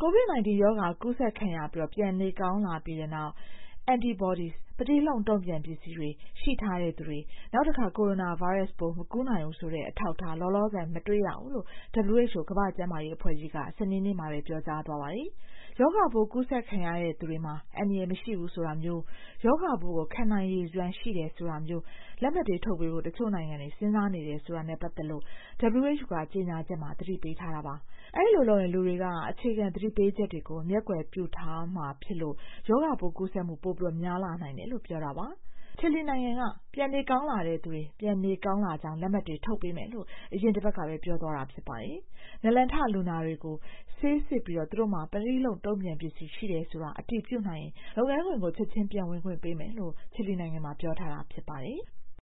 COVID-19 ရောဂါကူးစက်ခံရပြီးပြန်နေကောင်းလာပြီးတဲ့နောက် antibodies ပဋိလှုံတုံ့ပြန်ပစ္စည်းတွေရှိထားတဲ့သူတွေနောက်တစ်ခါကိုရိုနာဗိုင်းရပ်စ်ပိုးမကူးနိုင်ဘူးဆိုတဲ့အထောက်အထားလောလောဆယ်မတွေ့ရဘူးလို့ WHO ကမ္ဘာ့ကျန်းမာရေးအဖွဲ့ကြီးကစနေနေ့မှာပဲပြောကြားသွားပါတယ်။ရောဂါပိုးကူးစက်ခံရတဲ့သူတွေမှာအန္တရာယ်မရှိဘူးဆိုတာမျိုးရောဂါပိုးကိုခံနိုင်ရည်စွမ်းရှိတယ်ဆိုတာမျိုးလက်မှတ်တွေထုတ်ပေးဖို့တချို့နိုင်ငံတွေစဉ်းစားနေတယ်ဆိုတာနဲ့ပတ်သက်လို့ WHO ကကြေညာချက်မှာသတိပေးထားတာပါ။အဲဒီလိုလုပ်ရင်လူတွေကအခြေခံသတိပေးချက်တွေကိုမျက်ကွယ်ပြုထားမှာဖြစ်လို့ရောဂါပိုးကူးစက်မှုပိုပြီးများလာနိုင်တယ်လို့ပြောတာပါ။ချီလီနိုင်ငံကပြန်နေကောင်းလာတဲ့သူတွေပြန်နေကောင်းလာကြောင်းလက်မှတ်တွေထုတ်ပေးမယ်လို့အရင်တစ်ပတ်ကပဲပြောသွားတာဖြစ်ပါတယ်။နလန်ထလူနာတွေကိုဆေးစစ်ပြီးသူတို့မှာပရိလုံတုံ့ပြန်ပစ္စည်းရှိတယ်ဆိုတာအတည်ပြုနိုင်ရင်လုပ်ငန်းခွင်ကိုချက်ချင်းပြန်ဝင်ခွင့်ပေးမယ်လို့ချီလီနိုင်ငံမှာပြောထားတာဖြစ်ပါတယ်။